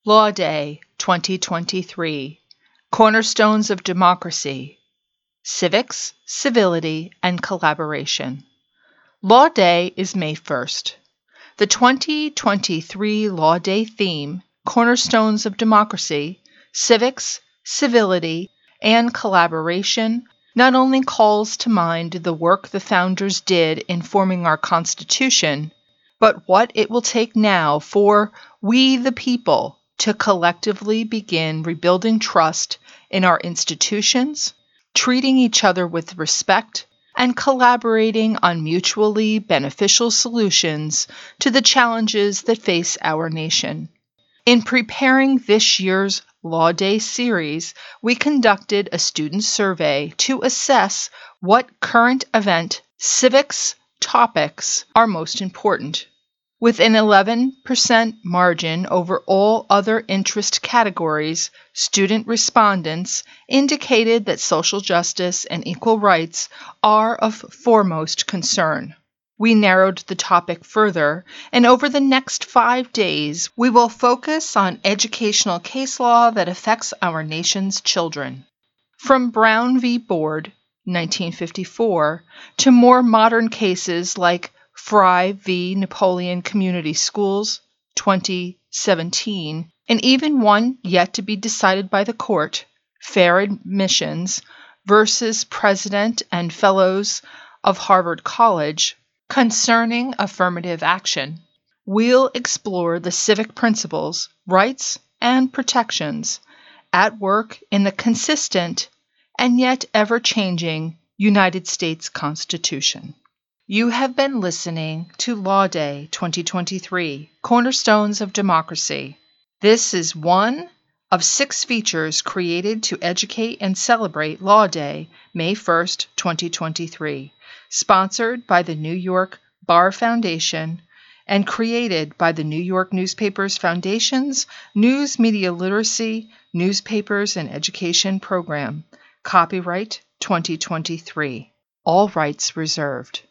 Law Day 2023 Cornerstones of Democracy: Civics, Civility, and Collaboration. Law Day is May 1st. The 2023 Law Day theme, Cornerstones of Democracy, Civics, Civility, and Collaboration, not only calls to mind the work the founders did in forming our Constitution, but what it will take now for we the people to collectively begin rebuilding trust in our institutions, treating each other with respect, and collaborating on mutually beneficial solutions to the challenges that face our nation. In preparing this year's Law Day series, we conducted a student survey to assess what current event civics topics are most important. With an 11% margin over all other interest categories, student respondents indicated that social justice and equal rights are of foremost concern. We narrowed the topic further, and over the next 5 days, we will focus on educational case law that affects our nation's children. From Brown v. Board, 1954, to more modern cases like Fry v. Napoleon Community Schools, 2017, and even one yet to be decided by the court, Fair Admissions versus President and Fellows of Harvard College, concerning affirmative action. We'll explore the civic principles, rights, and protections at work in the consistent and yet ever-changing United States Constitution. You have been listening to Law Day 2023, Cornerstones of Democracy. This is one of 6 features created to educate and celebrate Law Day, May 1st, 2023, sponsored by the New York Bar Foundation and created by the New York Newspapers Foundation's News Media Literacy, Newspapers and Education Program. Copyright 2023. All rights reserved.